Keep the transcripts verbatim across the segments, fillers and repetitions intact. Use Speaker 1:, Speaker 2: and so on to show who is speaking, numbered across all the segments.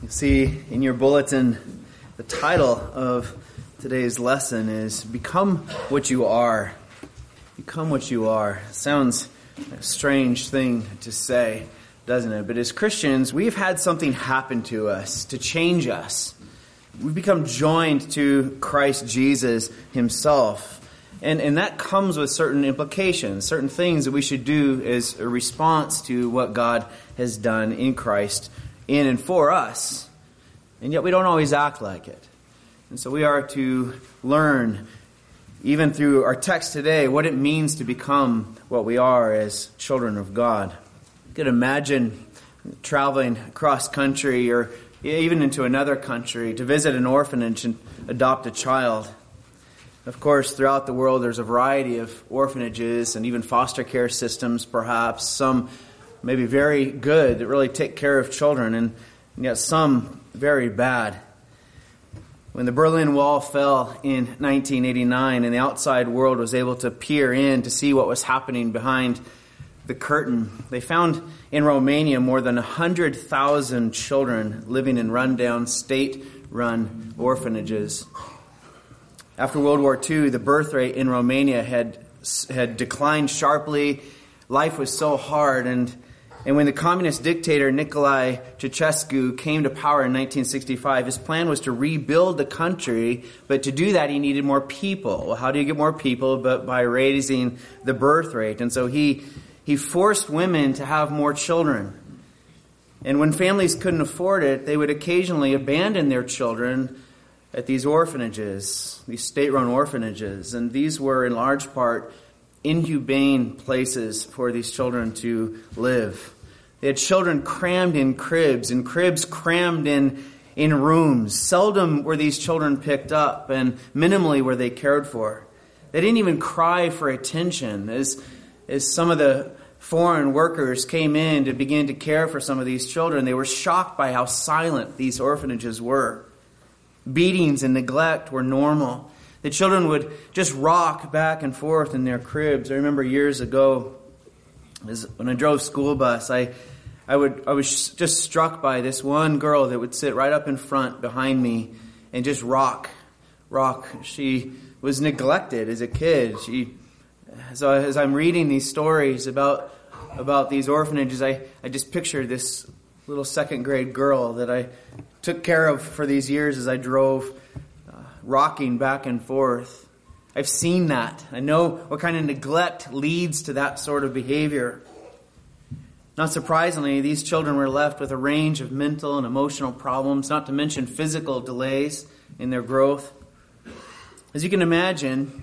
Speaker 1: You see in your bulletin, the title of today's lesson is Become What You Are. Become what you are. Sounds a strange thing to say, doesn't it? But as Christians, we've had something happen to us to change us. We've become joined to Christ Jesus himself. And, and that comes with certain implications, certain things that we should do as a response to what God has done in Christ, in and for us. And yet we don't always act like it. And so we are to learn, even through our text today, what it means to become what we are as children of God. You could imagine traveling across country or even into another country to visit an orphanage and adopt a child. Of course, throughout the world, there's a variety of orphanages and even foster care systems, perhaps. Some maybe very good that really take care of children, and yet some very bad. When the Berlin Wall fell in nineteen eighty-nine and the outside world was able to peer in to see what was happening behind the curtain, they found in Romania more than one hundred thousand children living in rundown, state-run orphanages. After World War Two, the birth rate in Romania had had declined sharply. Life was so hard, and and when the communist dictator Nicolae Ceausescu came to power in nineteen sixty-five, his plan was to rebuild the country, but to do that he needed more people. Well, how do you get more people? But by raising the birth rate. And so he he forced women to have more children. And when families couldn't afford it, they would occasionally abandon their children at these orphanages, these state-run orphanages. And these were in large part inhumane places for these children to live. They had children crammed in cribs, and cribs crammed in, in rooms. Seldom were these children picked up, and minimally were they cared for. They didn't even cry for attention. As, as some of the foreign workers came in to begin to care for some of these children, they were shocked by how silent these orphanages were. Beatings and neglect were normal. The children would just rock back and forth in their cribs. I remember years ago, when I drove school bus, I, I would I was just struck by this one girl that would sit right up in front behind me and just rock, rock. She was neglected as a kid. She, so as I'm reading these stories about about these orphanages, I, I just pictured this little second grade girl that I took care of for these years as I drove, uh, rocking back and forth. I've seen that. I know what kind of neglect leads to that sort of behavior. Not surprisingly, these children were left with a range of mental and emotional problems, not to mention physical delays in their growth. As you can imagine,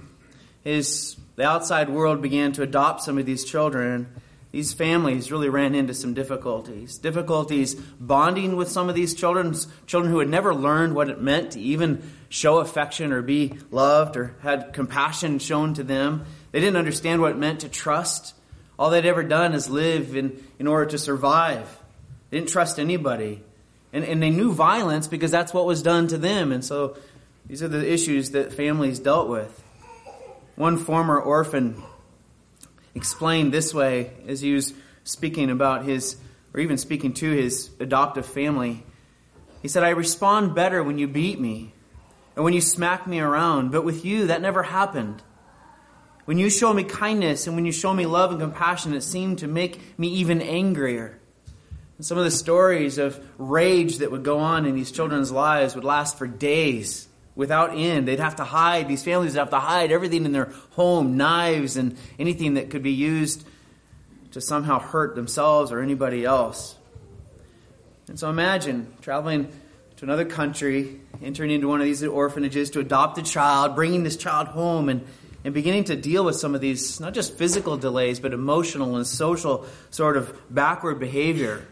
Speaker 1: as the outside world began to adopt some of these children, these families really ran into some difficulties. Difficulties bonding with some of these children, children who had never learned what it meant to even show affection or be loved or had compassion shown to them. They didn't understand what it meant to trust. All they'd ever done is live in, in order to survive. They didn't trust anybody. And, and they knew violence because that's what was done to them. And so these are the issues that families dealt with. One former orphan explained this way as he was speaking about his, or even speaking to his adoptive family. He said, "I respond better when you beat me and when you smack me around, but with you that never happened. When you show me kindness and when you show me love and compassion, it seemed to make me even angrier." And some of the stories of rage that would go on in these children's lives would last for days. Without end. They'd have to hide. These families would have to hide everything in their home, knives and anything that could be used to somehow hurt themselves or anybody else. And so imagine traveling to another country, entering into one of these orphanages to adopt a child, bringing this child home and, and beginning to deal with some of these, not just physical delays, but emotional and social sort of backward behavior.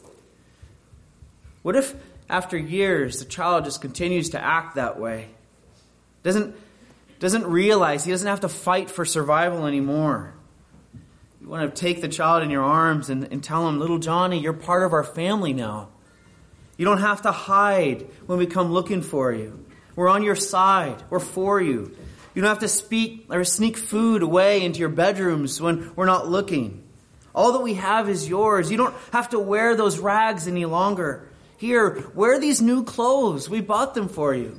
Speaker 1: What if after years, the child just continues to act that way? Doesn't, doesn't realize he doesn't have to fight for survival anymore. You want to take the child in your arms and, and tell him, "Little Johnny, you're part of our family now. You don't have to hide when we come looking for you. We're on your side. We're for you. You don't have to speak or sneak food away into your bedrooms when we're not looking. All that we have is yours. You don't have to wear those rags any longer. Here, wear these new clothes. We bought them for you.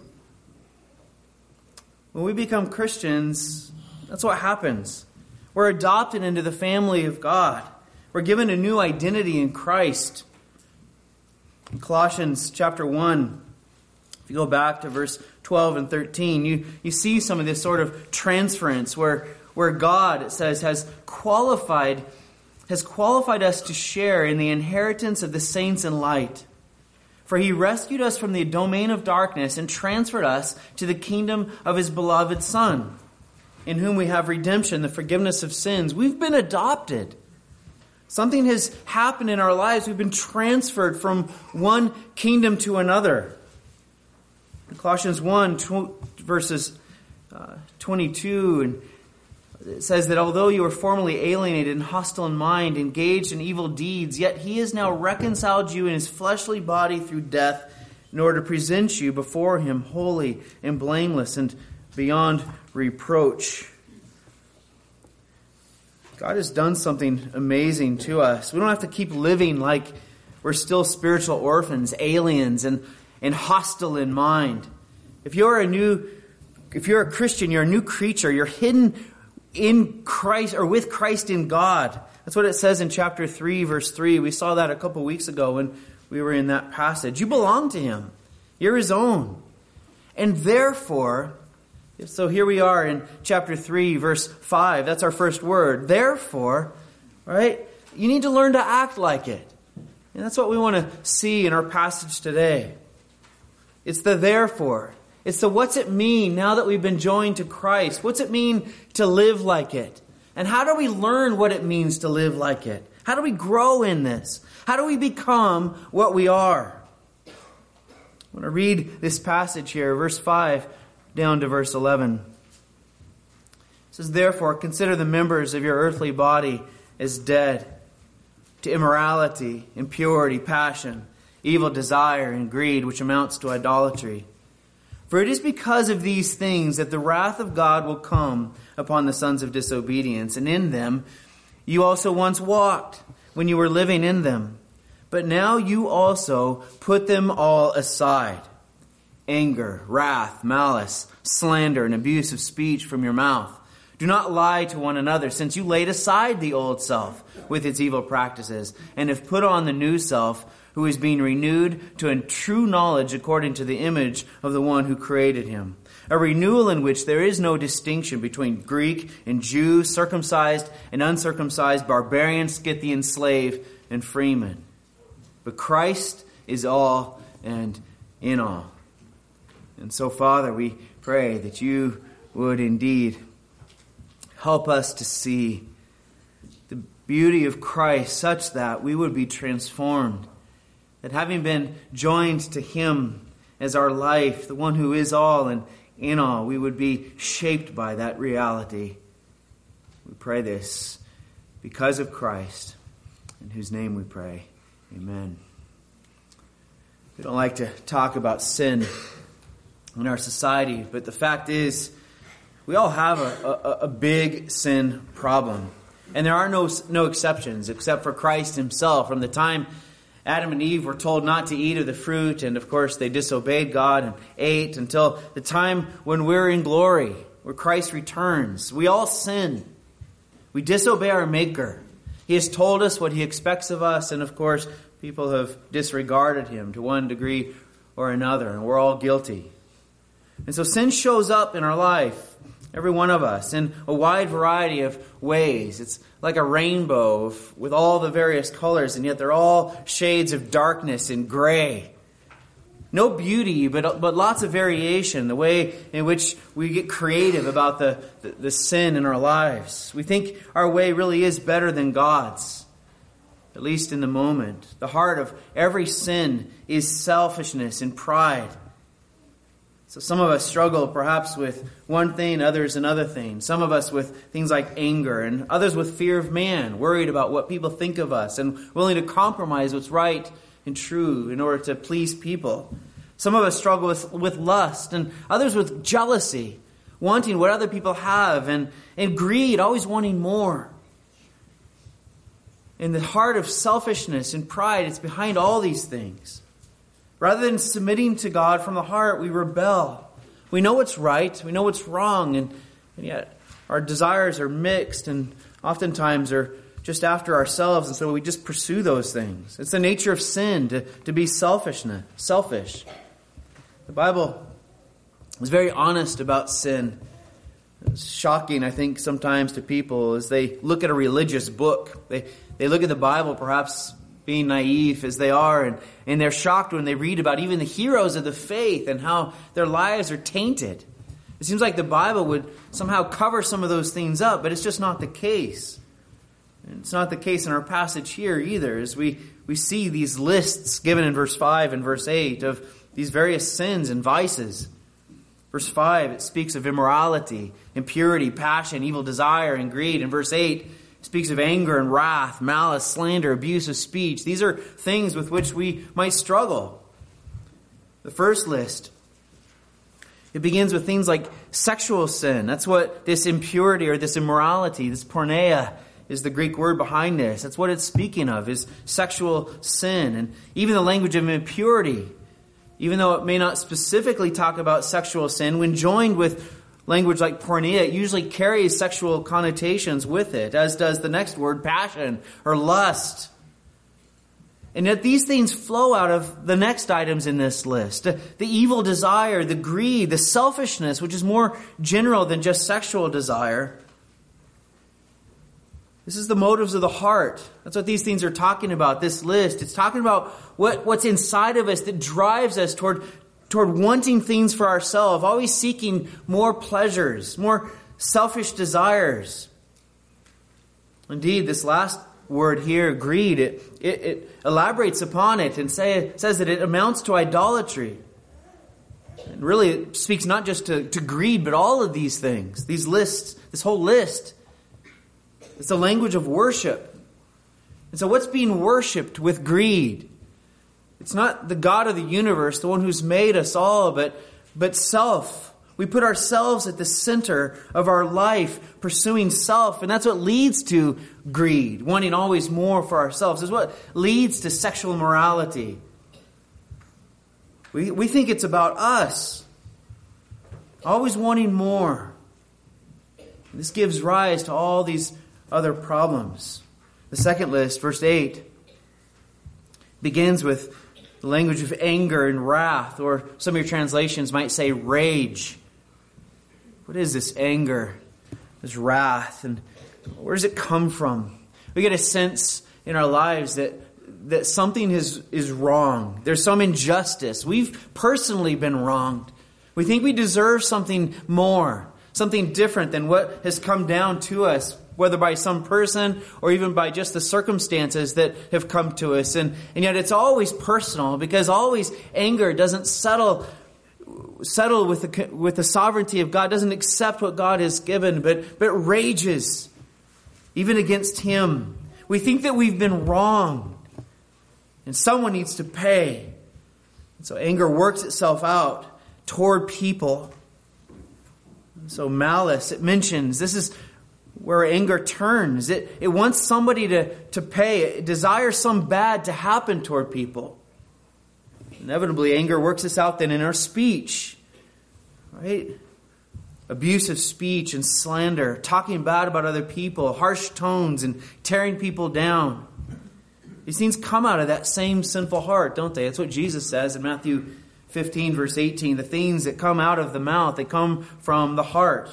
Speaker 1: When we become Christians, that's what happens. We're adopted into the family of God. We're given a new identity in Christ. In Colossians chapter one, if you go back to verse twelve and thirteen, you, you see some of this sort of transference where, where God, it says, has qualified, has qualified us to share in the inheritance of the saints in light. For he rescued us from the domain of darkness and transferred us to the kingdom of his beloved Son, in whom we have redemption, the forgiveness of sins. We've been adopted. Something has happened in our lives. We've been transferred from one kingdom to another. In Colossians one, verses uh, twenty-two, and it says that although you were formerly alienated and hostile in mind, engaged in evil deeds, yet he has now reconciled you in his fleshly body through death in order to present you before him holy and blameless and beyond reproach. God has done something amazing to us. We don't have to keep living like we're still spiritual orphans, aliens, and, and hostile in mind. If you're a new, if you're a Christian, you're a new creature. You're hidden in Christ, or with Christ in God. That's what it says in chapter three, verse three. We saw that a couple weeks ago when we were in that passage. You belong to him. You're his own. And therefore, so here we are in chapter three, verse five. That's our first word. Therefore, right? You need to learn to act like it. And that's what we want to see in our passage today. It's the therefore. It's the what's it mean now that we've been joined to Christ? What's it mean to live like it? And how do we learn what it means to live like it? How do we grow in this? How do we become what we are? I want to read this passage here, verse five down to verse eleven. It says, therefore, consider the members of your earthly body as dead to immorality, impurity, passion, evil desire, and greed, which amounts to idolatry. For it is because of these things that the wrath of God will come upon the sons of disobedience. And in them you also once walked when you were living in them. But now you also put them all aside. Anger, wrath, malice, slander, and abuse of speech from your mouth. Do not lie to one another, since you laid aside the old self with its evil practices, and have put on the new self, who is being renewed to a true knowledge according to the image of the one who created him. A renewal in which there is no distinction between Greek and Jew, circumcised and uncircumcised, barbarian, Scythian, slave, and freeman. But Christ is all and in all. And so, Father, we pray that you would indeed help us to see the beauty of Christ such that we would be transformed. That having been joined to him as our life, the one who is all and in all, we would be shaped by that reality. We pray this because of Christ, in whose name we pray. Amen. We don't like to talk about sin in our society, but the fact is, we all have a, a, a big sin problem. And there are no, no exceptions, except for Christ himself. From the time Adam and Eve were told not to eat of the fruit, and of course they disobeyed God and ate, until the time when we're in glory, where Christ returns. We all sin. We disobey our Maker. He has told us what he expects of us, and of course people have disregarded him to one degree or another, and we're all guilty. And so sin shows up in our life, every one of us, in a wide variety of ways. It's like a rainbow of, with all the various colors, and yet they're all shades of darkness and gray. No beauty, but but lots of variation, the way in which we get creative about the, the, the sin in our lives. We think our way really is better than God's, at least in the moment. The heart of every sin is selfishness and pride. So some of us struggle perhaps with one thing, others another thing. Some of us with things like anger, and others with fear of man, worried about what people think of us, and willing to compromise what's right and true in order to please people. Some of us struggle with, with lust, and others with jealousy, wanting what other people have, and, and greed, always wanting more. In the heart of selfishness and pride, it's behind all these things. Rather than submitting to God from the heart, we rebel. We know what's right, we know what's wrong, and, and yet our desires are mixed and oftentimes are just after ourselves, and so we just pursue those things. It's the nature of sin to, to be selfishness, selfish. The Bible is very honest about sin. It's shocking, I think, sometimes to people as they look at a religious book. They they look at the Bible, perhaps being naive as they are, and, and they're shocked when they read about even the heroes of the faith and how their lives are tainted. It seems like the Bible would somehow cover some of those things up, but it's just not the case. And it's not the case in our passage here either, as we, we see these lists given in verse five and verse eight of these various sins and vices. Verse five, it speaks of immorality, impurity, passion, evil desire, and greed. In verse eight, it speaks of anger and wrath, malice, slander, abuse of speech. These are things with which we might struggle. The first list, it begins with things like sexual sin. That's what this impurity or this immorality, this porneia, is the Greek word behind this. That's what it's speaking of, is sexual sin. And even the language of impurity, even though it may not specifically talk about sexual sin, when joined with language like porneia, it usually carries sexual connotations with it, as does the next word, passion or lust. And yet these things flow out of the next items in this list. The evil desire, the greed, the selfishness, which is more general than just sexual desire. This is the motives of the heart. That's what these things are talking about, this list. It's talking about what, what's inside of us that drives us toward, toward wanting things for ourselves, always seeking more pleasures, more selfish desires. Indeed, this last word here, greed, it, it, it elaborates upon it and say, says that it amounts to idolatry. And really, it speaks not just to, to greed, but all of these things, these lists, this whole list. It's the language of worship. And so what's being worshipped with greed? It's not the God of the universe, the one who's made us all, but, but self. We put ourselves at the center of our life, pursuing self. And that's what leads to greed, wanting always more for ourselves. It's what leads to sexual immorality. We, we think it's about us, always wanting more. This gives rise to all these other problems. The second list, verse eight, begins with the language of anger and wrath, or some of your translations might say rage. What is this anger, this wrath, and where does it come from? We get a sense in our lives that, that something is, is wrong. There's some injustice. We've personally been wronged. We think we deserve something more, something different than what has come down to us, whether by some person or even by just the circumstances that have come to us. And, and yet it's always personal, because always anger doesn't settle settle with the, with the sovereignty of God, doesn't accept what God has given, but, but rages even against Him. We think that we've been wronged and someone needs to pay. And so anger works itself out toward people. So malice, it mentions, this is where anger turns. It, it wants somebody to, to pay. It desires some bad to happen toward people. Inevitably, anger works this out then in our speech. Right? Abusive speech and slander, talking bad about other people, harsh tones and tearing people down. These things come out of that same sinful heart, don't they? That's what Jesus says in Matthew fifteen, verse eighteen. The things that come out of the mouth, they come from the heart.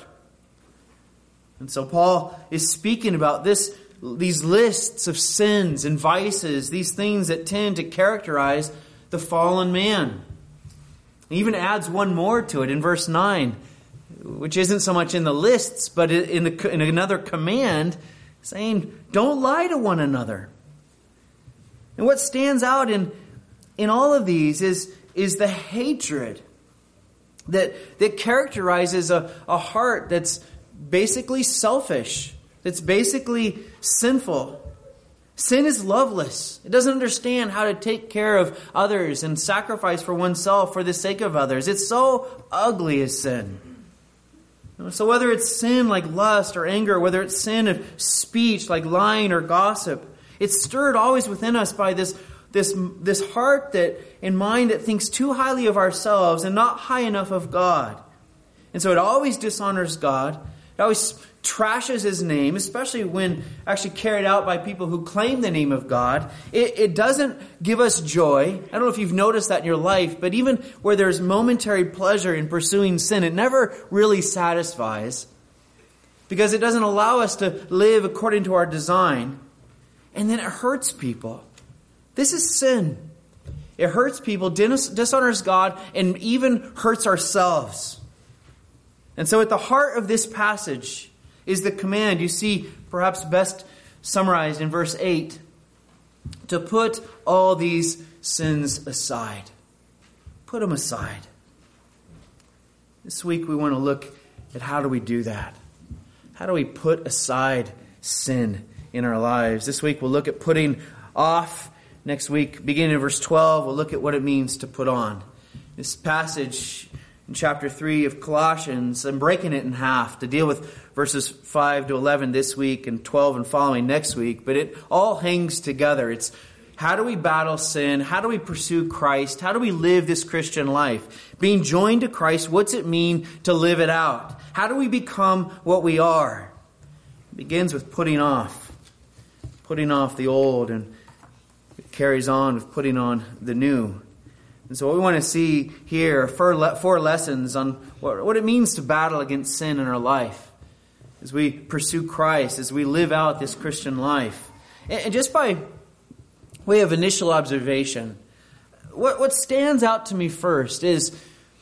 Speaker 1: And so Paul is speaking about this, these lists of sins and vices, these things that tend to characterize the fallen man. He even adds one more to it in verse nine, which isn't so much in the lists, but in, the, in another command, saying, don't lie to one another. And what stands out in, in all of these is, is the hatred that, that characterizes a, a heart that's basically selfish, that's basically sinful. Sin is loveless. It doesn't understand how to take care of others and sacrifice for oneself for the sake of others. It's so ugly as sin. So whether it's sin like lust or anger, whether it's sin of speech like lying or gossip, it's stirred always within us by this, this, this heart that and mind that thinks too highly of ourselves and not high enough of God. And so it always dishonors God. It always trashes His name, especially when actually carried out by people who claim the name of God. It, it doesn't give us joy. I don't know if you've noticed that in your life, but even where there's momentary pleasure in pursuing sin, it never really satisfies because it doesn't allow us to live according to our design. And then it hurts people. This is sin. It hurts people, dis- dishonors God, and even hurts ourselves. And so at the heart of this passage is the command you see perhaps best summarized in verse eight, to put all these sins aside. Put them aside. This week we want to look at how do we do that? How do we put aside sin in our lives? This week we'll look at putting off. Next week, beginning in verse twelve, we'll look at what it means to put on. This passage in chapter three of Colossians, I'm breaking it in half to deal with verses five to eleven this week and twelve and following next week. But it all hangs together. It's how do we battle sin? How do we pursue Christ? How do we live this Christian life? Being joined to Christ, what's it mean to live it out? How do we become what we are? It begins with putting off. Putting off the old, and it carries on with putting on the new. And so what we want to see here are four, four lessons on what, what it means to battle against sin in our life as we pursue Christ, as we live out this Christian life. And, and just by way of initial observation, what, what stands out to me first is,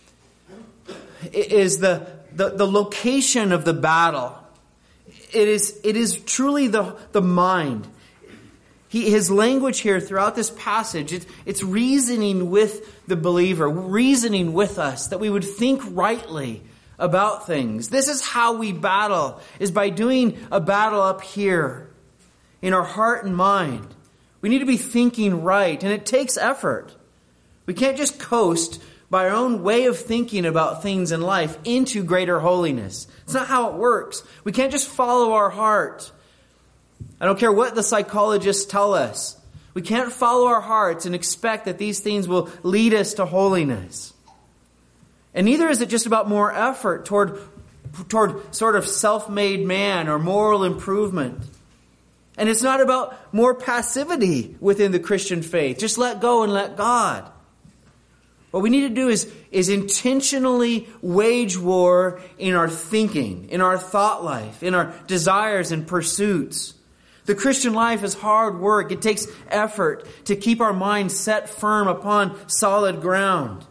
Speaker 1: is the, the, the location of the battle. It is, it is truly the, the mind. He, his language here throughout this passage, it's, it's reasoning with the believer, reasoning with us, that we would think rightly about things. This is how we battle, is by doing a battle up here in our heart and mind. We need to be thinking right, and it takes effort. We can't just coast by our own way of thinking about things in life into greater holiness. It's not how it works. We can't just follow our heart. I don't care what the psychologists tell us. We can't follow our hearts and expect that these things will lead us to holiness. And neither is it just about more effort toward, toward sort of self-made man or moral improvement. And it's not about more passivity within the Christian faith. Just let go and let God. What we need to do is, is intentionally wage war in our thinking, in our thought life, in our desires and pursuits. The Christian life is hard work. It takes effort to keep our minds set firm upon solid ground.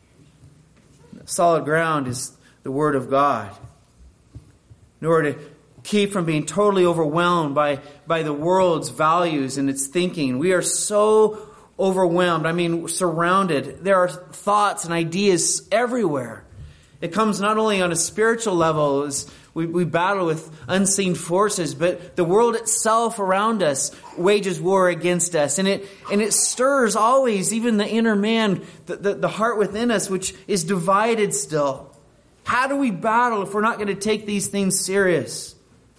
Speaker 1: Solid ground is the Word of God. In order to keep from being totally overwhelmed by, by the world's values and its thinking. We are so overwhelmed. I mean, surrounded. There are thoughts and ideas everywhere. It comes not only on a spiritual level as we, we battle with unseen forces, but the world itself around us wages war against us. And it and it stirs always, even the inner man, the, the, the heart within us, which is divided still. How do we battle if we're not going to take these things serious?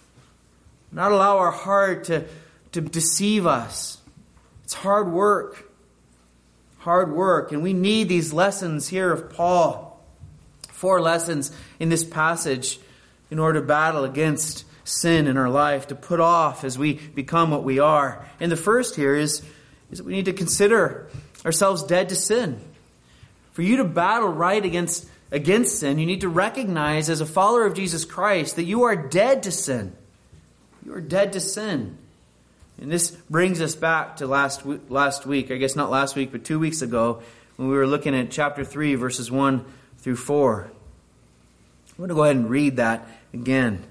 Speaker 1: Not allow our heart to, to deceive us. It's hard work. Hard work. And we need these lessons here of Paul. Four lessons in this passage in order to battle against sin in our life, to put off as we become what we are. And the first here is, is that we need to consider ourselves dead to sin. For you to battle right against, against sin, you need to recognize as a follower of Jesus Christ that you are dead to sin. You are dead to sin. And this brings us back to last last week, I guess not last week, but two weeks ago, when we were looking at chapter three, verses one through four. I'm going to go ahead and read that again.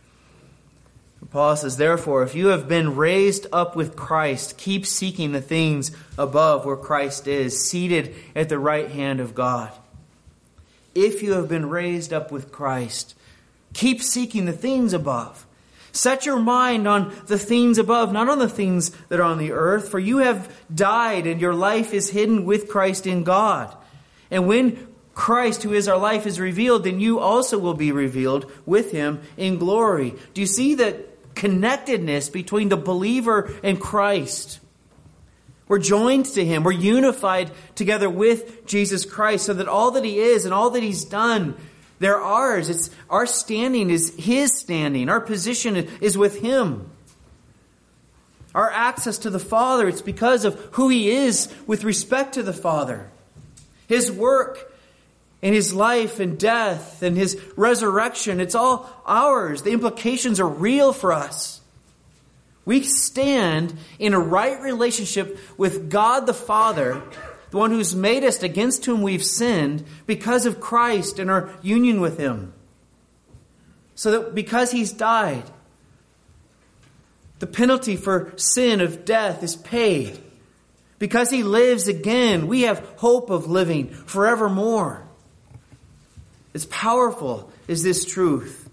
Speaker 1: Paul says, "Therefore, if you have been raised up with Christ, keep seeking the things above where Christ is, seated at the right hand of God." If you have been raised up with Christ, keep seeking the things above. Set your mind on the things above, not on the things that are on the earth. For you have died, and your life is hidden with Christ in God. And when Christ, who is our life, is revealed, then you also will be revealed with Him in glory. Do you see the connectedness between the believer and Christ? We're joined to him. We're unified together with Jesus Christ so that all that he is and all that he's done, they're ours. It's our standing is his standing. Our position is with him. Our access to the Father, it's because of who he is with respect to the Father. His work and his life and death and his resurrection, it's all ours. The implications are real for us. We stand in a right relationship with God the Father, the one who's made us, against whom we've sinned, because of Christ and our union with him. So that because he's died, the penalty for sin of death is paid. Because he lives again, we have hope of living forevermore. As powerful is this truth.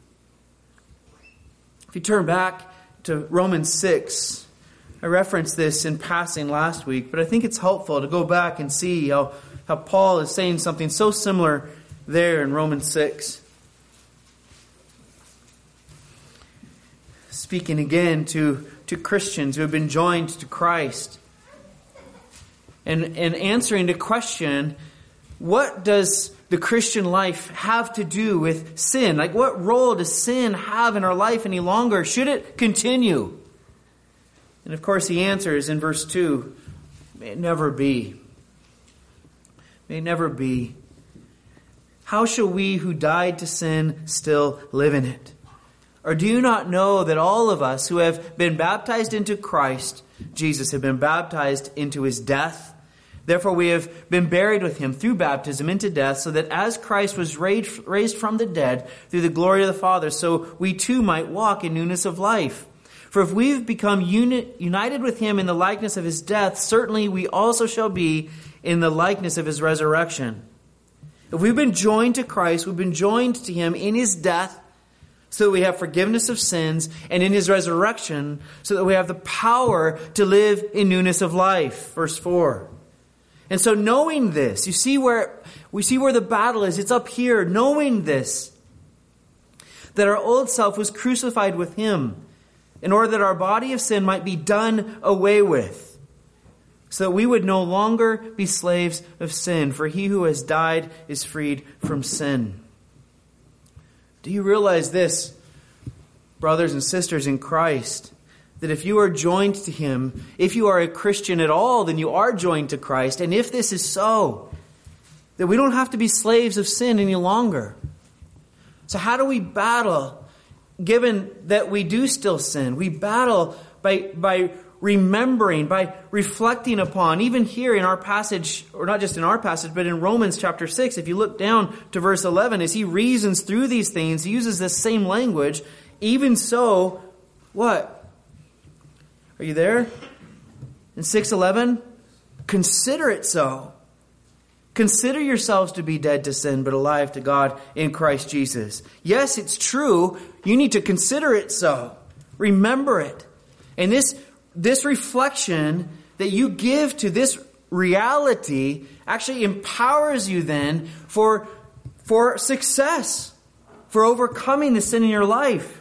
Speaker 1: If you turn back to Romans six, I referenced this in passing last week, but I think it's helpful to go back and see how, how Paul is saying something so similar there in Romans six. Speaking again to, to Christians who have been joined to Christ. And, and answering the question, what does the Christian life have to do with sin? Like, what role does sin have in our life any longer? Should it continue? And of course he answers in verse two, may it never be. May it never be. How shall we who died to sin still live in it? Or do you not know that all of us who have been baptized into Christ Jesus have been baptized into his death? Therefore we have been buried with him through baptism into death, so that as Christ was raised from the dead through the glory of the Father, so we too might walk in newness of life. For if we've become uni- united with him in the likeness of his death, certainly we also shall be in the likeness of his resurrection. If we've been joined to Christ, we've been joined to him in his death, so that we have forgiveness of sins, and in his resurrection, so that we have the power to live in newness of life. Verse four. And so knowing this, you see where we see where the battle is. It's up here. Knowing this, that our old self was crucified with him, in order that our body of sin might be done away with, so that we would no longer be slaves of sin. For he who has died is freed from sin. Do you realize this, brothers and sisters in Christ? That if you are joined to him, if you are a Christian at all, then you are joined to Christ. And if this is so, that we don't have to be slaves of sin any longer. So how do we battle, given that we do still sin? We battle by, by remembering, by reflecting upon, even here in our passage, or not just in our passage, but in Romans chapter six, if you look down to verse eleven, as he reasons through these things, he uses this same language. Even so, what? Are you there? In six eleven, consider it so. Consider yourselves to be dead to sin, but alive to God in Christ Jesus. Yes, it's true. You need to consider it so. Remember it. And this, this reflection that you give to this reality actually empowers you then for, for success, for overcoming the sin in your life.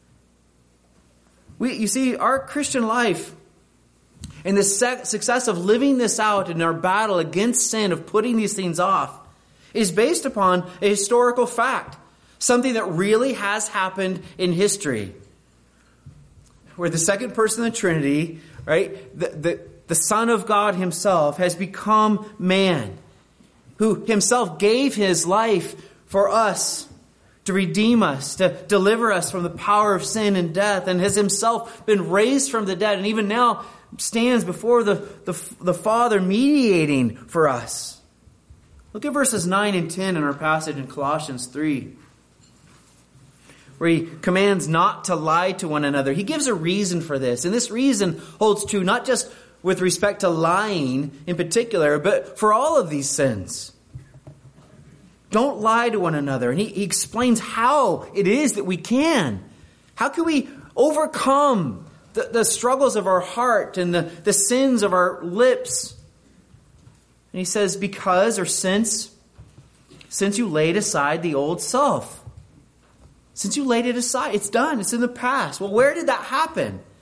Speaker 1: We, you see, our Christian life and the success of living this out in our battle against sin, of putting these things off, is based upon a historical fact. Something that really has happened in history. Where the second person of the Trinity, right, the, the, the Son of God himself has become man. Who himself gave his life for us, to redeem us, to deliver us from the power of sin and death, and has himself been raised from the dead, and even now stands before the, the, the Father mediating for us. Look at verses nine and ten in our passage in Colossians three, where he commands not to lie to one another. He gives a reason for this, and this reason holds true not just with respect to lying in particular, but for all of these sins. Don't lie to one another. And he, he explains how it is that we can. How can we overcome the, the struggles of our heart and the, the sins of our lips? And he says, because or since, since you laid aside the old self. Since you laid it aside, it's done. It's in the past. Well, where did that happen?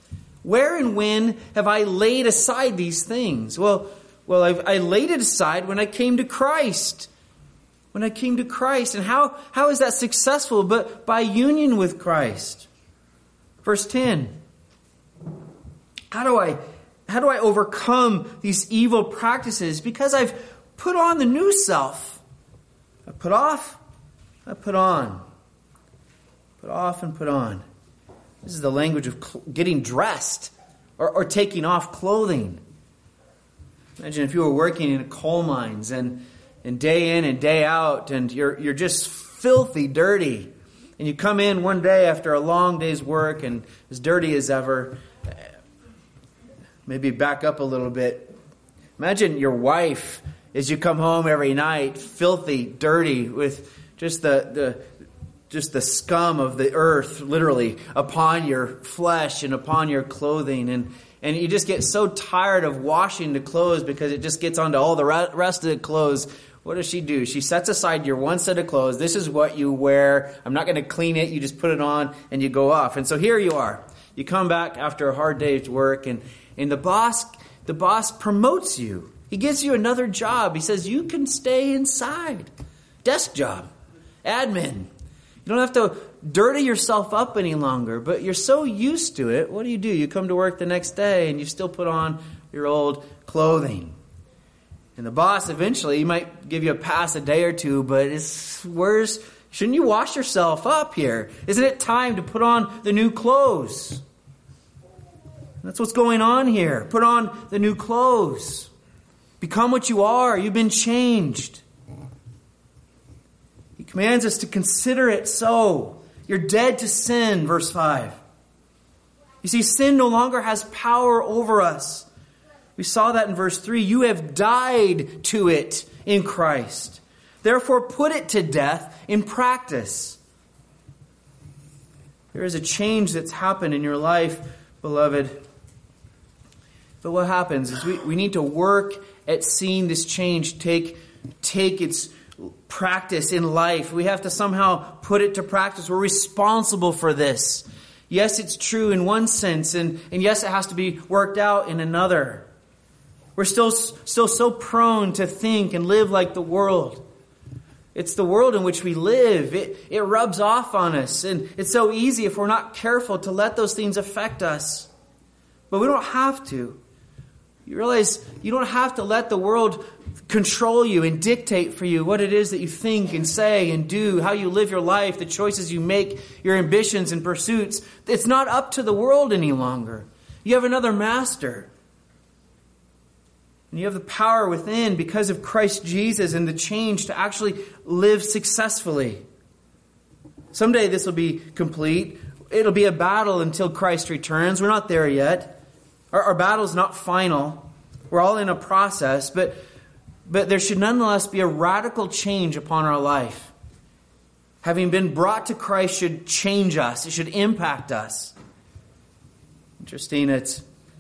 Speaker 1: Where and when have I laid aside these things? Well, well, I've, I laid it aside when I came to Christ. When I came to Christ. And how, how is that successful? But by union with Christ. Verse ten. How do I, how do I overcome these evil practices? Because I've put on the new self. I put off, I put on. Put off and put on. This is the language of cl- getting dressed or, or taking off clothing. Imagine if you were working in coal mines and, and day in and day out and you're you're just filthy dirty. And you come in one day after a long day's work and as dirty as ever. Maybe back up a little bit. Imagine your wife as you come home every night, filthy, dirty, with just the, the just the scum of the earth, literally, upon your flesh and upon your clothing. And, and you just get so tired of washing the clothes because it just gets onto all the rest of the clothes. What does she do? She sets aside your one set of clothes. This is what you wear. I'm not going to clean it. You just put it on and you go off. And so here you are. You come back after a hard day's work and, and the boss, the boss promotes you. He gives you another job. He says, you can stay inside. Desk job. Admin. You don't have to dirty yourself up any longer, but you're so used to it. What do you do? You come to work the next day and you still put on your old clothing. And the boss eventually, he might give you a pass a day or two, but it's, where's, shouldn't you wash yourself up here? Isn't it time to put on the new clothes? That's what's going on here. Put on the new clothes. Become what you are. You've been changed. He commands us to consider it so. You're dead to sin, verse five. You see, sin no longer has power over us. We saw that in verse three. You have died to it in Christ. Therefore, put it to death in practice. There is a change that's happened in your life, beloved. But what happens is we, we need to work at seeing this change take, take its practice in life. We have to somehow put it to practice. We're responsible for this. Yes, it's true in one sense, and, and yes, it has to be worked out in another. We're still, still so prone to think and live like the world. It's the world in which we live. It, it rubs off on us, and it's so easy if we're not careful to let those things affect us. But we don't have to. You realize you don't have to let the world control you and dictate for you what it is that you think and say and do, how you live your life, the choices you make, your ambitions and pursuits. It's not up to the world any longer. You have another master. And you have the power within because of Christ Jesus and the change to actually live successfully. Someday this will be complete. It'll be a battle until Christ returns. We're not there yet. Our, our battle's not final. We're all in a process, but But there should nonetheless be a radical change upon our life. Having been brought to Christ should change us. It should impact us. Interesting. It's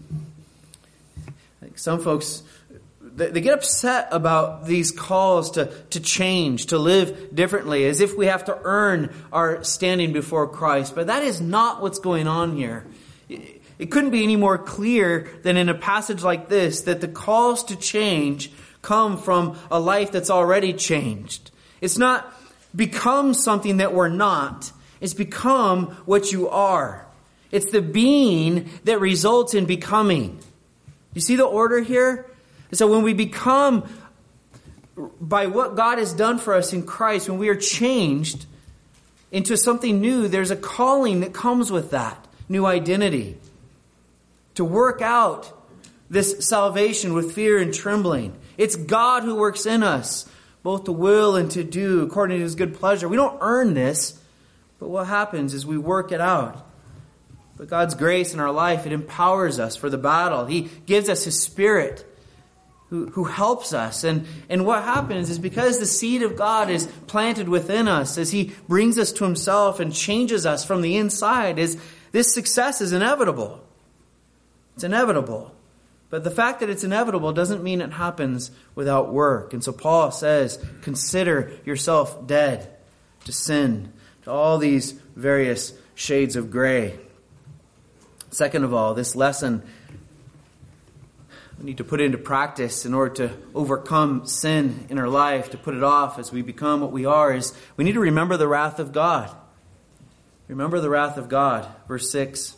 Speaker 1: like some folks, they, they get upset about these calls to, to change, to live differently, as if we have to earn our standing before Christ. But that is not what's going on here. It, it couldn't be any more clear than in a passage like this, that the calls to change come from a life that's already changed. It's not become something that we're not. It's become what you are. It's the being that results in becoming. You see the order here? So when we become, by what God has done for us in Christ, when we are changed into something new, there's a calling that comes with that new identity. To work out this salvation with fear and trembling. It's God who works in us, both to will and to do according to His good pleasure. We don't earn this, but what happens is we work it out. But God's grace in our life, it empowers us for the battle. He gives us His Spirit who, who helps us. And, and what happens is because the seed of God is planted within us, as He brings us to Himself and changes us from the inside, is this success is inevitable. It's inevitable. But the fact that it's inevitable doesn't mean it happens without work. And so Paul says, consider yourself dead to sin, to all these various shades of gray. Second of all, this lesson we need to put into practice in order to overcome sin in our life, to put it off as we become what we are, is we need to remember the wrath of God. Remember the wrath of God. Verse six.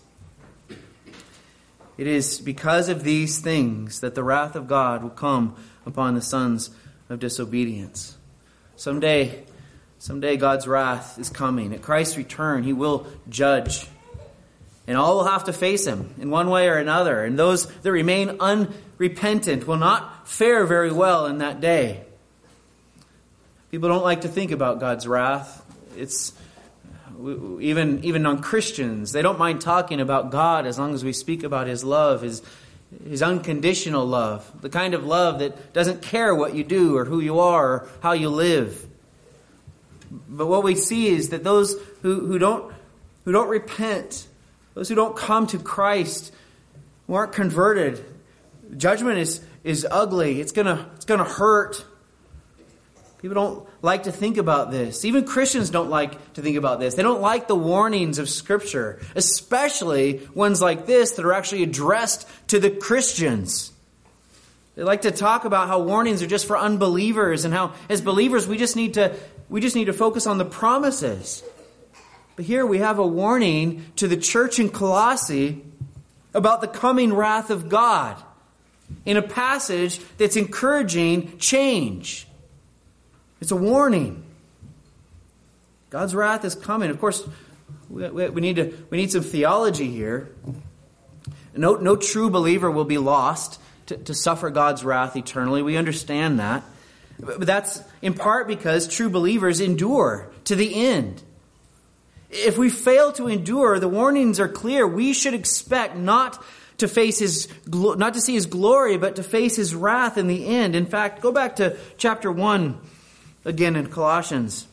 Speaker 1: It is because of these things that the wrath of God will come upon the sons of disobedience. Someday, someday God's wrath is coming. At Christ's return, He will judge. And all will have to face Him in one way or another. And those that remain unrepentant will not fare very well in that day. People don't like to think about God's wrath. It's even, even non-Christians, they don't mind talking about God as long as we speak about His love, His, His unconditional love. The kind of love that doesn't care what you do or who you are or how you live. But what we see is that those who, who don't who don't repent, those who don't come to Christ, who aren't converted, judgment is, is ugly. It's gonna it's gonna hurt. People don't like to think about this. Even Christians don't like to think about this. They don't like the warnings of Scripture, especially ones like this that are actually addressed to the Christians. They like to talk about how warnings are just for unbelievers and how, as believers, we just need to we just need to focus on the promises. But here we have a warning to the church in Colossae about the coming wrath of God in a passage that's encouraging change. It's a warning. God's wrath is coming. Of course, we, we need to we need some theology here. No, no true believer will be lost to, to suffer God's wrath eternally. We understand that. But that's in part because true believers endure to the end. If we fail to endure, the warnings are clear. We should expect not to face his, not to see His glory, but to face His wrath in the end. In fact, go back to chapter one again in Colossians.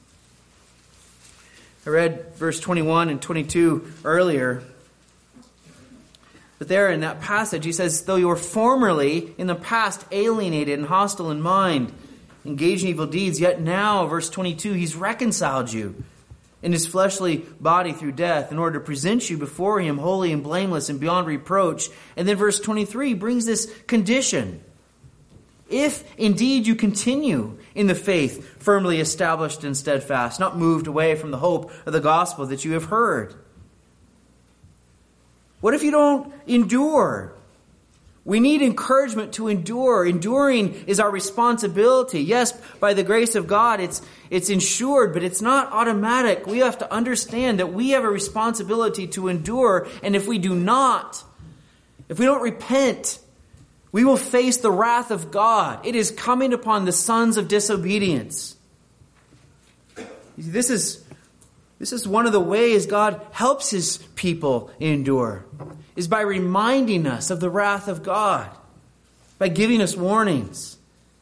Speaker 1: I read verse twenty-one and twenty-two earlier. But there in that passage, he says, though you were formerly in the past alienated and hostile in mind, engaged in evil deeds, yet now, verse twenty-two, He's reconciled you in His fleshly body through death in order to present you before Him holy and blameless and beyond reproach. And then verse twenty-three brings this condition. If indeed you continue in the faith, firmly established and steadfast, not moved away from the hope of the gospel that you have heard. What if you don't endure? We need encouragement to endure. Enduring is our responsibility. Yes, by the grace of God, it's it's ensured, but it's not automatic. We have to understand that we have a responsibility to endure, and if we do not, if we don't repent, we will face the wrath of God. It is coming upon the sons of disobedience. This is, this is one of the ways God helps His people endure, is by reminding us of the wrath of God, by giving us warnings.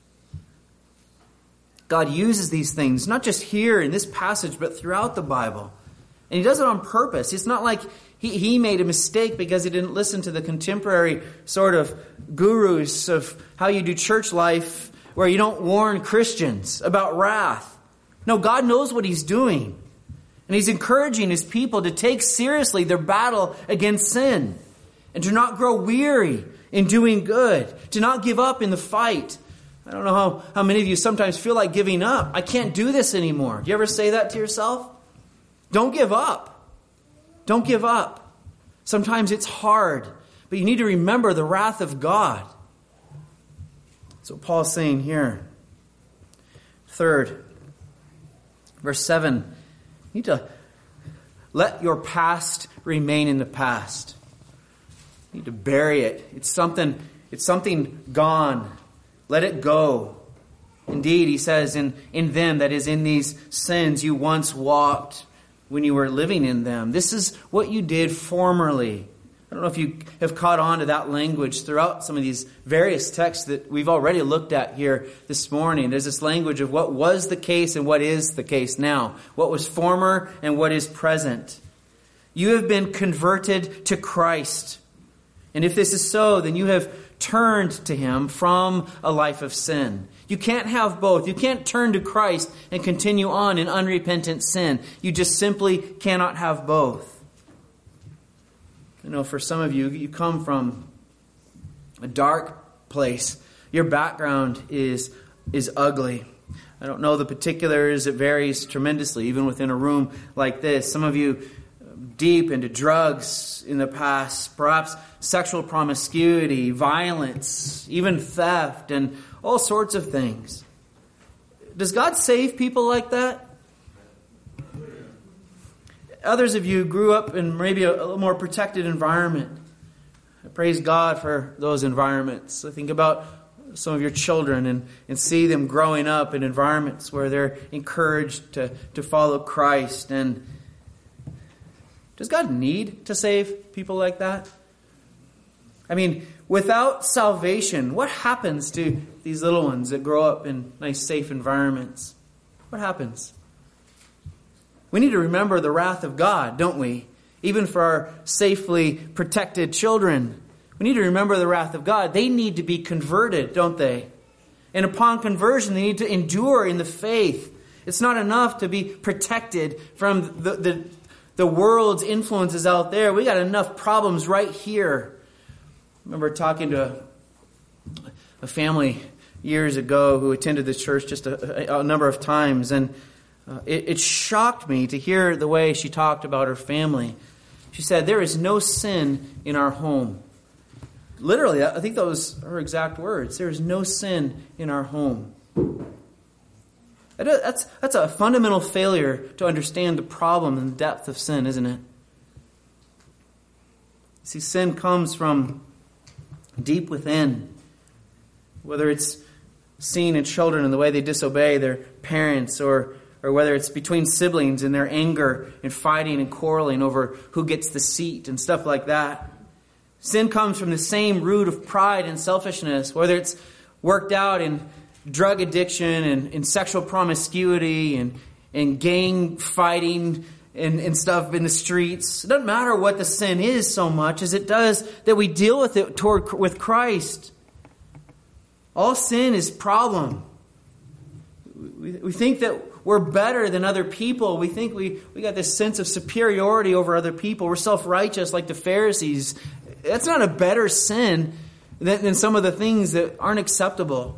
Speaker 1: God uses these things, not just here in this passage, but throughout the Bible. And He does it on purpose. It's not like He, he made a mistake because He didn't listen to the contemporary sort of gurus of how you do church life where you don't warn Christians about wrath. No, God knows what He's doing. And He's encouraging His people to take seriously their battle against sin and to not grow weary in doing good, to not give up in the fight. I don't know how, how many of you sometimes feel like giving up. I can't do this anymore. Do you ever say that to yourself? Don't give up. Don't give up. Sometimes it's hard, but you need to remember the wrath of God. That's what Paul's saying here. Third, verse seven, you need to let your past remain in the past. You need to bury it. It's something, it's something gone. Let it go. Indeed, he says, in, in them, that is, in these sins you once walked when you were living in them. This is what you did formerly. I don't know if you have caught on to that language throughout some of these various texts that we've already looked at here this morning. There's this language of what was the case and what is the case now. What was former and what is present. You have been converted to Christ. And if this is so, then you have turned to Him from a life of sin. You can't have both. You can't turn to Christ and continue on in unrepentant sin. You just simply cannot have both. You know, for some of you, you come from a dark place. Your background is is ugly. I don't know the particulars. It varies tremendously, even within a room like this. Some of you deep into drugs in the past, perhaps sexual promiscuity, violence, even theft, and all sorts of things. Does God save people like that? Others of you grew up in maybe a, a little more protected environment. I praise God for those environments. I think about some of your children and, and see them growing up in environments where they're encouraged to, to follow Christ. And does God need to save people like that? I mean, without salvation, what happens to these little ones that grow up in nice, safe environments? What happens? We need to remember the wrath of God, don't we? Even for our safely protected children. We need to remember the wrath of God. They need to be converted, don't they? And upon conversion, they need to endure in the faith. It's not enough to be protected from the, the, the world's influences out there. We got enough problems right here. I remember talking to a, a family years ago who attended the church just a, a, a number of times, and uh, it, it shocked me to hear the way she talked about her family. She said, "There is no sin in our home." Literally, I think that was her exact words. There is no sin in our home. That's, that's a fundamental failure to understand the problem and the depth of sin, isn't it? See, sin comes from deep within. Whether it's seen in children in the way they disobey their parents, or or whether it's between siblings in their anger and fighting and quarreling over who gets the seat and stuff like that. Sin comes from the same root of pride and selfishness, whether it's worked out in drug addiction and in sexual promiscuity and, and gang fighting and, and stuff in the streets. It doesn't matter what the sin is so much as it does that we deal with it toward with Christ. All sin is problem. We, we think that we're better than other people. We think we, we got this sense of superiority over other people. We're self-righteous like the Pharisees. That's not a better sin than, than some of the things that aren't acceptable.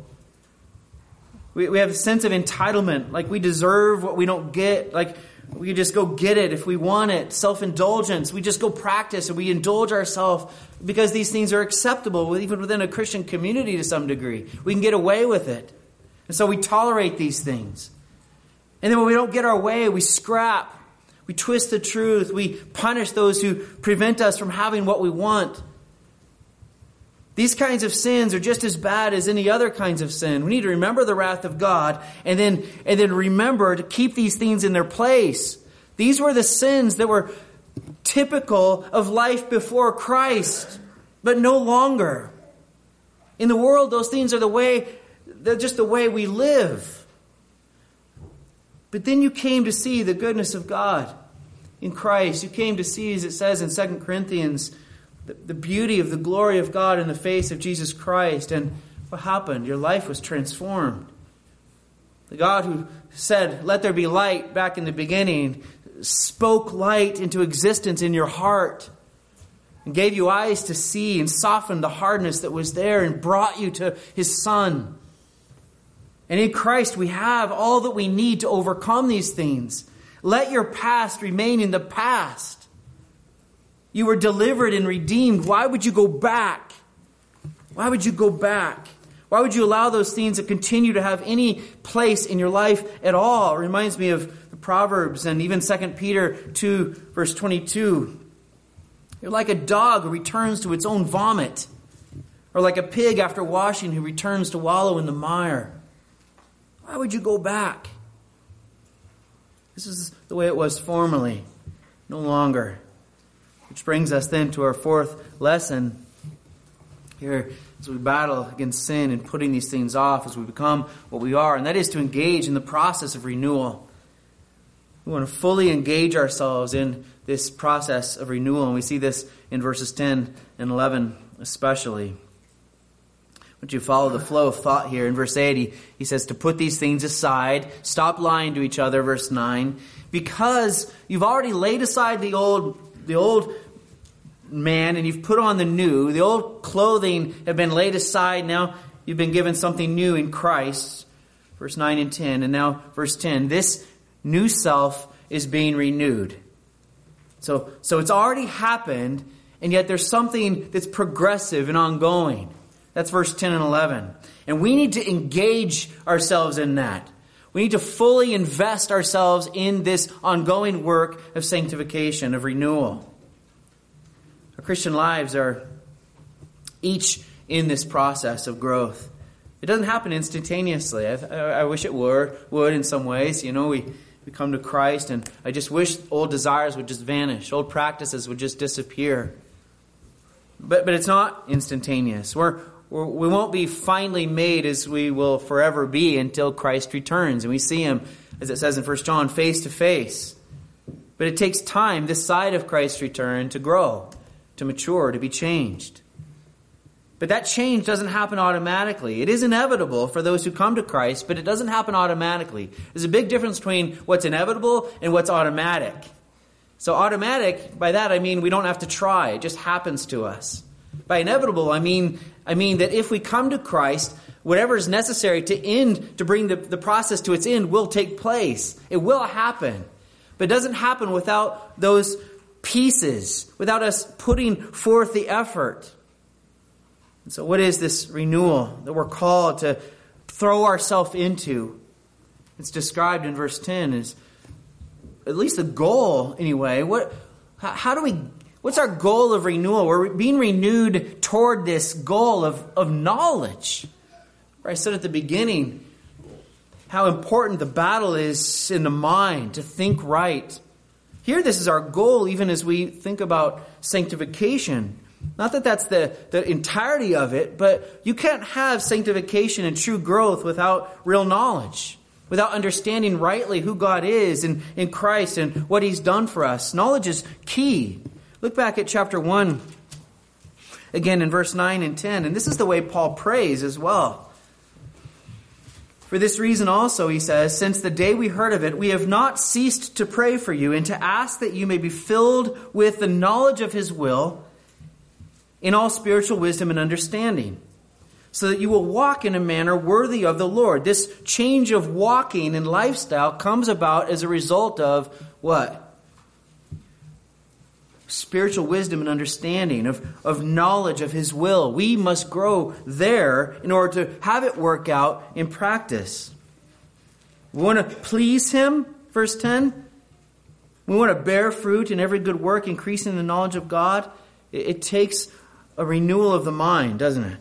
Speaker 1: We, we have a sense of entitlement, like we deserve what we don't get, like we just go get it if we want it. Self-indulgence, we just go practice and we indulge ourselves because these things are acceptable, even within a Christian community to some degree. We can get away with it. And so we tolerate these things. And then when we don't get our way, we scrap. We twist the truth. We punish those who prevent us from having what we want. These kinds of sins are just as bad as any other kinds of sin. We need to remember the wrath of God and then, and then remember to keep these things in their place. These were the sins that were typical of life before Christ, but no longer. In the world, those things are the way, they're just the way we live. But then you came to see the goodness of God in Christ. You came to see, as it says in Second Corinthians, the, the beauty of the glory of God in the face of Jesus Christ. And what happened? Your life was transformed. The God who said, "Let there be light," back in the beginning, spoke light into existence in your heart and gave you eyes to see and softened the hardness that was there and brought you to His Son. And in Christ we have all that we need to overcome these things. Let your past remain in the past. You were delivered and redeemed. Why would you go back? Why would you go back? Why would you allow those things to continue to have any place in your life at all? It reminds me of the Proverbs and even Second Peter two, verse twenty-two. You're like a dog who returns to its own vomit, or like a pig after washing who returns to wallow in the mire. Why would you go back? This is the way it was formerly, no longer. Which brings us then to our fourth lesson here as we battle against sin and putting these things off as we become what we are, and that is to engage in the process of renewal. We want to fully engage ourselves in this process of renewal, and we see this in verses ten and eleven especially. Would you follow the flow of thought here? In verse eight, he, he says to put these things aside, stop lying to each other, verse nine, because you've already laid aside the old, the old man and you've put on the new. The old clothing have been laid aside. Now you've been given something new in Christ. Verse nine and ten. And now verse ten. This new self is being renewed. So, so it's already happened, and yet there's something that's progressive and ongoing. That's verse ten and eleven. And we need to engage ourselves in that. We need to fully invest ourselves in this ongoing work of sanctification, of renewal. Our Christian lives are each in this process of growth. It doesn't happen instantaneously. I, I wish it were, would in some ways. You know, we, we come to Christ, and I just wish old desires would just vanish. Old practices would just disappear. But but it's not instantaneous. We're We won't be finally made as we will forever be until Christ returns. And we see Him, as it says in First John, face to face. But it takes time this side of Christ's return to grow, to mature, to be changed. But that change doesn't happen automatically. It is inevitable for those who come to Christ, but it doesn't happen automatically. There's a big difference between what's inevitable and what's automatic. So automatic, by that I mean we don't have to try. It just happens to us. By inevitable, I mean I mean that if we come to Christ, whatever is necessary to end, to bring the, the process to its end will take place. It will happen. But it doesn't happen without those pieces, without us putting forth the effort. And so what is this renewal that we're called to throw ourselves into? It's described in verse ten as, at least the goal anyway. What? How, how do we... What's our goal of renewal? We're being renewed toward this goal of, of knowledge. Where I said at the beginning how important the battle is in the mind to think right. Here this is our goal even as we think about sanctification. Not that that's the, the entirety of it, but you can't have sanctification and true growth without real knowledge. Without understanding rightly who God is in, in Christ and what He's done for us. Knowledge is key. Look back at chapter one, again in verse nine and ten. And this is the way Paul prays as well. For this reason also, he says, since the day we heard of it, we have not ceased to pray for you and to ask that you may be filled with the knowledge of His will in all spiritual wisdom and understanding, so that you will walk in a manner worthy of the Lord. This change of walking and lifestyle comes about as a result of what? Spiritual wisdom and understanding, of, of knowledge of His will. We must grow there in order to have it work out in practice. We want to please Him, verse ten. We want to bear fruit in every good work, increasing the knowledge of God. It, it takes a renewal of the mind, doesn't it?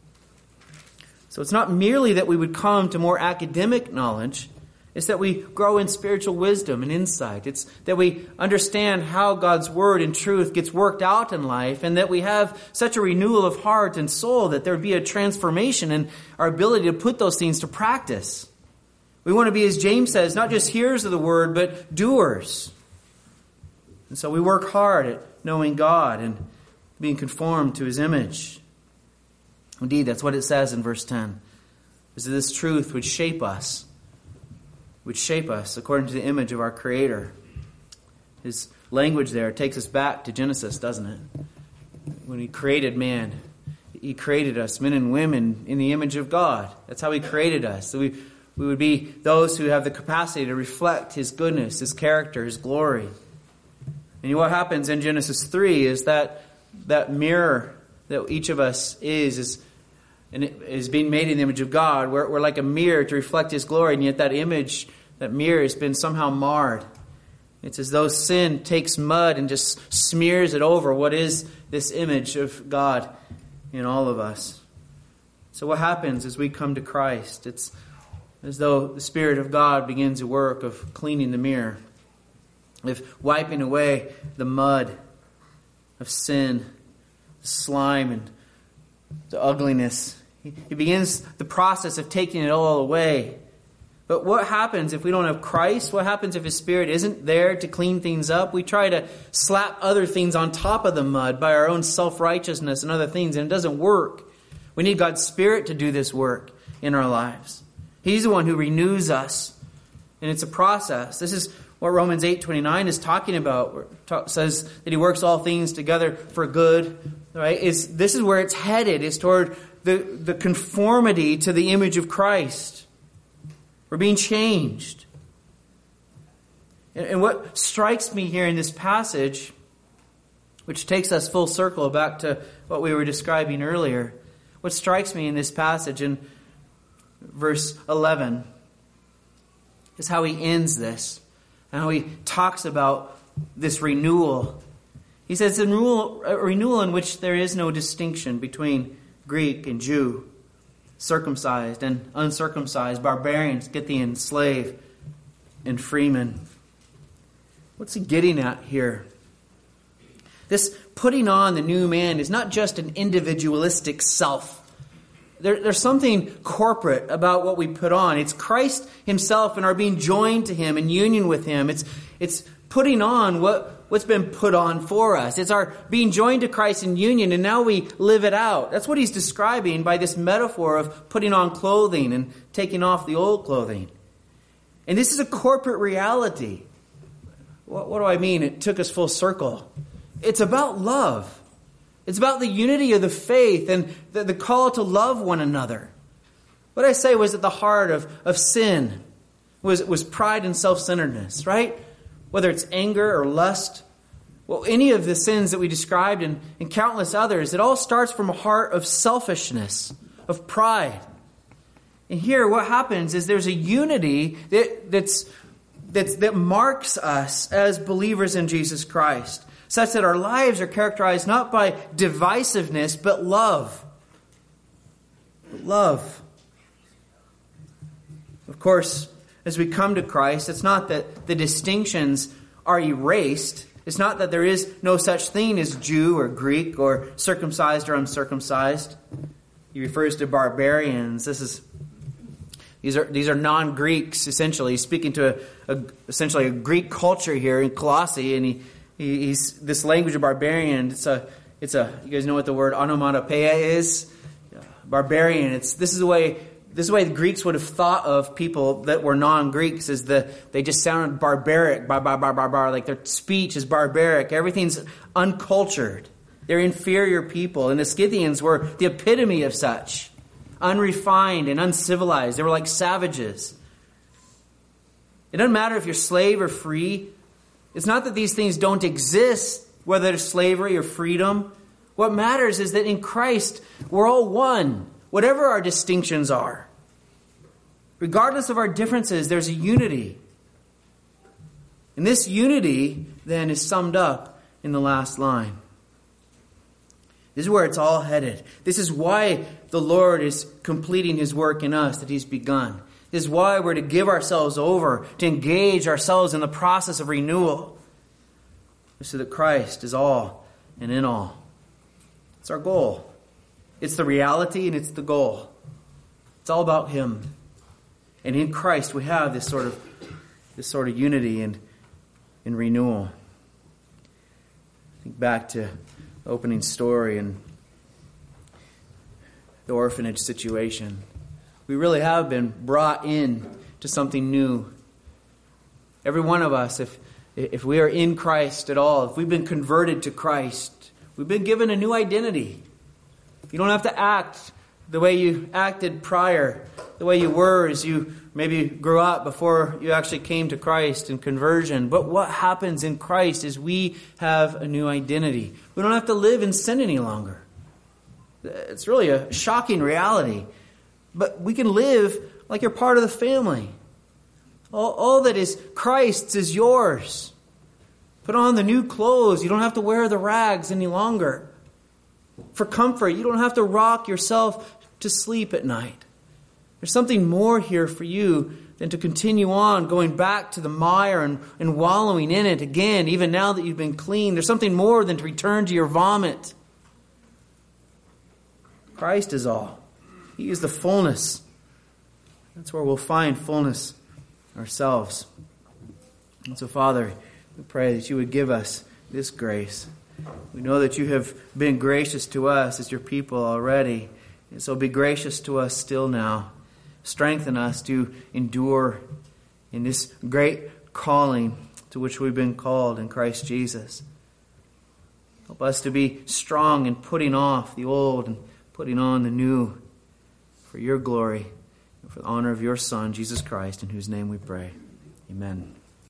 Speaker 1: So it's not merely that we would come to more academic knowledge. It's that we grow in spiritual wisdom and insight. It's that we understand how God's Word and truth gets worked out in life, and that we have such a renewal of heart and soul that there would be a transformation in our ability to put those things to practice. We want to be, as James says, not just hearers of the Word, but doers. And so we work hard at knowing God and being conformed to His image. Indeed, that's what it says in verse ten. Is that this truth would shape us. Would shape us according to the image of our Creator. His language there takes us back to Genesis, doesn't it? When He created man, He created us, men and women, in the image of God. That's how He created us. So we, we would be those who have the capacity to reflect His goodness, His character, His glory. And what happens in Genesis three is that that mirror that each of us is, is and it is being made in the image of God. We're, we're like a mirror to reflect His glory, and yet that image, that mirror, has been somehow marred. It's as though sin takes mud and just smears it over what is this image of God in all of us. So what happens as we come to Christ? It's as though the Spirit of God begins a work of cleaning the mirror, of wiping away the mud of sin, the slime, and the ugliness. He begins the process of taking it all away. But what happens if we don't have Christ? What happens if His Spirit isn't there to clean things up? We try to slap other things on top of the mud by our own self-righteousness and other things, and it doesn't work. We need God's Spirit to do this work in our lives. He's the one who renews us. And it's a process. This is what Romans eight twenty-nine is talking about. It says that he works all things together for good. Right? Is this is where it's headed, is toward the, the conformity to the image of Christ. We're being changed. And, and what strikes me here in this passage, which takes us full circle back to what we were describing earlier, what strikes me in this passage in verse eleven is how he ends this, and how he talks about this renewal. He says, a renewal, a renewal in which there is no distinction between Greek and Jew, circumcised and uncircumcised, barbarians, Scythian, slave, and freeman. What's he getting at here? This putting on the new man is not just an individualistic self. There, there's something corporate about what we put on. It's Christ himself and our being joined to him in union with him. It's, it's putting on what What's been put on for us. It's our being joined to Christ in union, and now we live it out. That's what he's describing by this metaphor of putting on clothing and taking off the old clothing. And this is a corporate reality. What, what do I mean? It took us full circle. It's about love. It's about the unity of the faith and the, the call to love one another. What I say was at the heart of, of sin was, was pride and self-centeredness, right? Whether it's anger or lust, well, any of the sins that we described and, and countless others, it all starts from a heart of selfishness, of pride. And here what happens is there's a unity that, that's, that's, that marks us as believers in Jesus Christ, such that our lives are characterized not by divisiveness, but love. Love. Of course, as we come to Christ, it's not that the distinctions are erased. It's not that there is no such thing as Jew or Greek or circumcised or uncircumcised. He refers to barbarians. This is these are these are non-Greeks essentially. He's speaking to a, a, essentially a Greek culture here in Colossae, and he, he he's this language of barbarian. It's a it's a you guys know what the word onomatopoeia is? Barbarian. It's this is the way. This is the way the Greeks would have thought of people that were non-Greeks, is the they just sounded barbaric, bar, bar, bar, bar, bar, like their speech is barbaric. Everything's uncultured. They're inferior people. And the Scythians were the epitome of such. Unrefined and uncivilized. They were like savages. It doesn't matter if you're slave or free. It's not that these things don't exist, whether it's slavery or freedom. What matters is that in Christ, we're all one, whatever our distinctions are. Regardless of our differences, there's a unity. And this unity, then, is summed up in the last line. This is where it's all headed. This is why the Lord is completing his work in us that he's begun. This is why we're to give ourselves over, to engage ourselves in the process of renewal, so that Christ is all and in all. It's our goal. It's the reality and it's the goal. It's all about him. And in Christ we have this sort of this sort of unity and, and renewal. Think back to the opening story and the orphanage situation. We really have been brought in to something new. Every one of us, if if we are in Christ at all, if we've been converted to Christ, we've been given a new identity. You don't have to act the way you acted prior, the way you were as you maybe grew up before you actually came to Christ in conversion. But what happens in Christ is we have a new identity. We don't have to live in sin any longer. It's really a shocking reality. But we can live like you're part of the family. All, all that is Christ's is yours. Put on the new clothes. You don't have to wear the rags any longer. For comfort, you don't have to rock yourself to sleep at night. There's something more here for you than to continue on going back to the mire and, and wallowing in it again, even now that you've been clean. There's something more than to return to your vomit. Christ is all. He is the fullness. That's where we'll find fullness ourselves. And so, Father, we pray that you would give us this grace. We know that you have been gracious to us as your people already. And so be gracious to us still now. Strengthen us to endure in this great calling to which we've been called in Christ Jesus. Help us to be strong in putting off the old and putting on the new for your glory and for the honor of your Son, Jesus Christ, in whose name we pray. Amen.